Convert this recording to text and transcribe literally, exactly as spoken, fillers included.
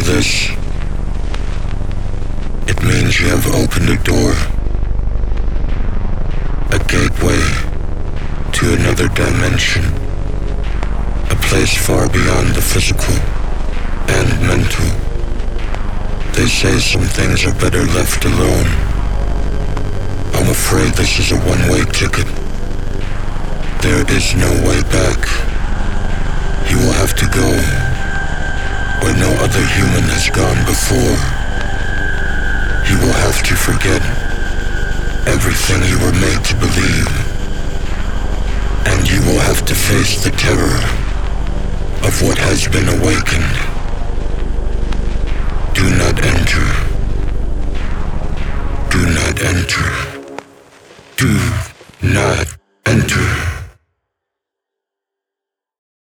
this, it means you have opened a door, a gateway to another dimension, a place far beyond the physical and mental. They say some things are better left alone. I'm afraid this is a one-way ticket. There is no way back. You will have to go where no other human has gone before. You will have to forget everything you were made to believe. And you will have to face the terror of what has been awakened. Do not enter. Do not enter. Do not